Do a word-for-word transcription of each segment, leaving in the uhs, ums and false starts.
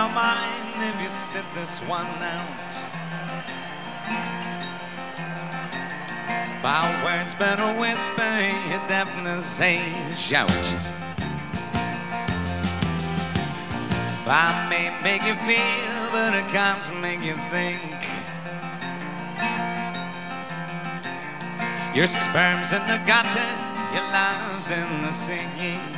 your mind if you sit this one out. By words better whisper, you definitely say shout. I may make you feel, but I can't make you think. Your sperm's in the gutter, your love's in the singing.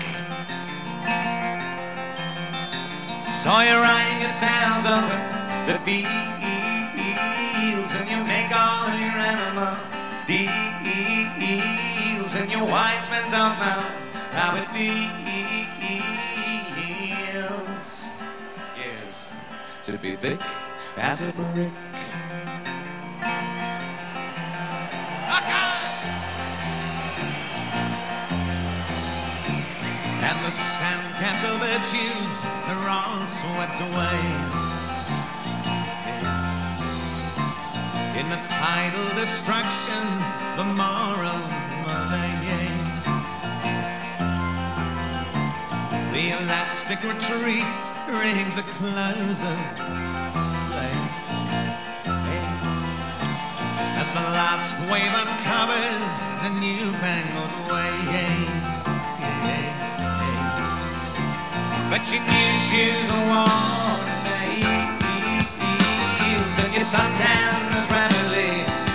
So you write yourselves over the fields, and you make all your animal deals, and your wise men don't know how it feels. Yes, to be thick as a brick. And the sandcastle virtues are all swept away in the tidal destruction, the moral malaise. The elastic retreats rings a close of play as the last wave uncovers the newfangled way. But your new shoes are worn nails, and your suntan is rapidly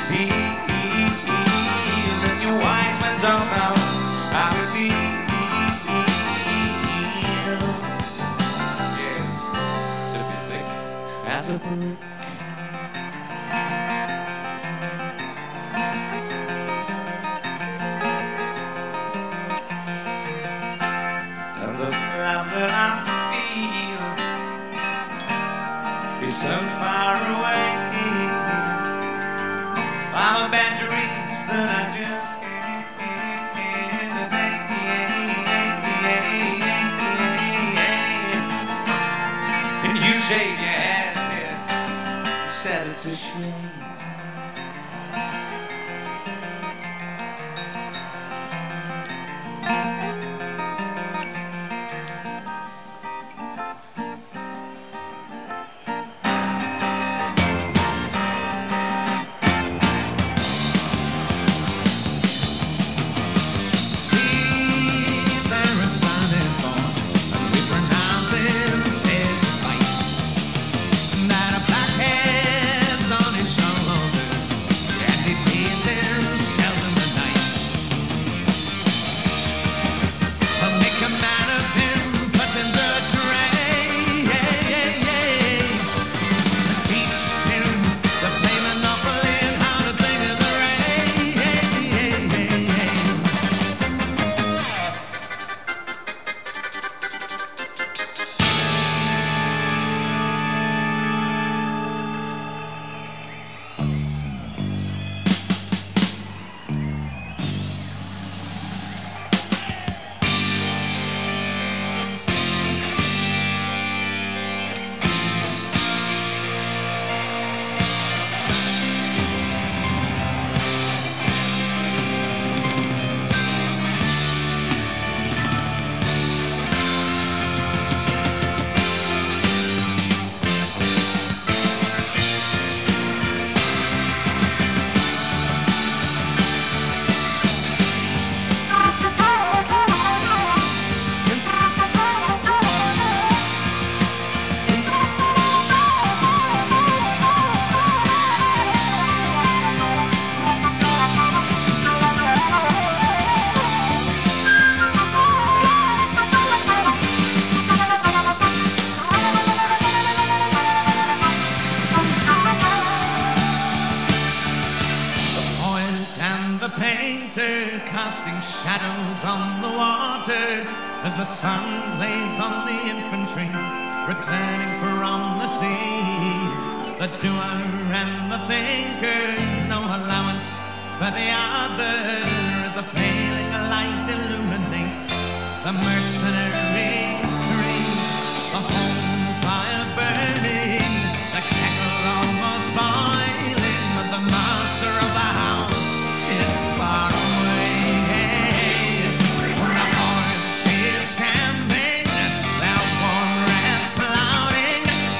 peeled, and your wise men don't know how it feels. Yes, to be thick as a brick. That I feel is so far away. I'm a bad dream that I just and you shake your head, yes, you said it's a shame. Casting shadows on the water as the sun lays on the infantry returning from the sea. The doer and the thinker, no allowance for the other, as the failing light illuminates the mercenaries' creed. The home fire burning, the kettle almost boiling, but the master of the house is far away. The horse is stamping, their warm red flouting,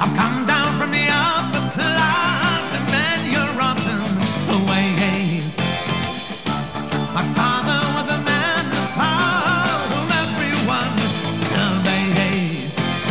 I've come down from the upper class and then your rotten ways. My father was a man of power whom everyone obeyed.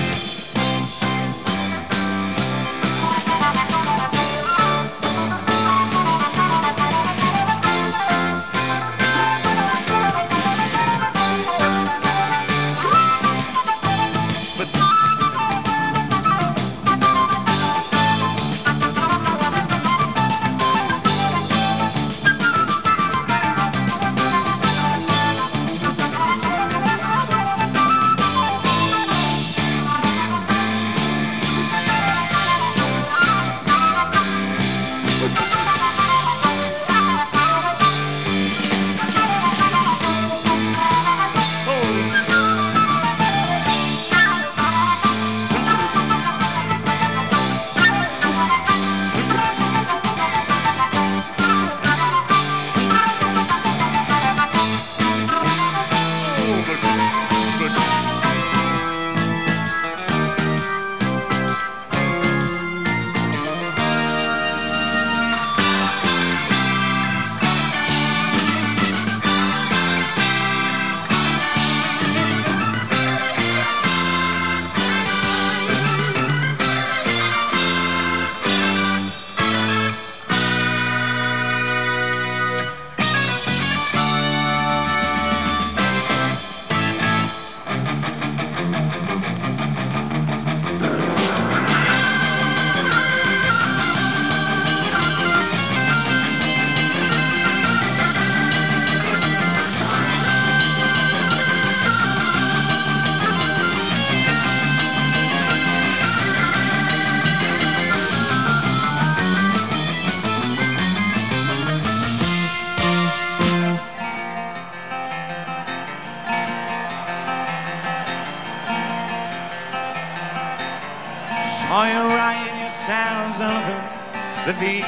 Saw you riding yourselves over the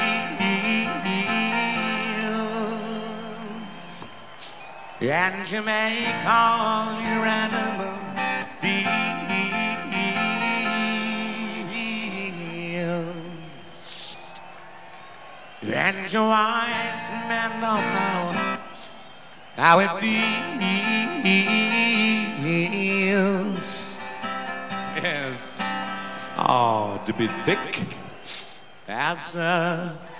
fields, and you make all your animal deals, and your wise men don't know how it feels. Yes. Oh, to be thick as a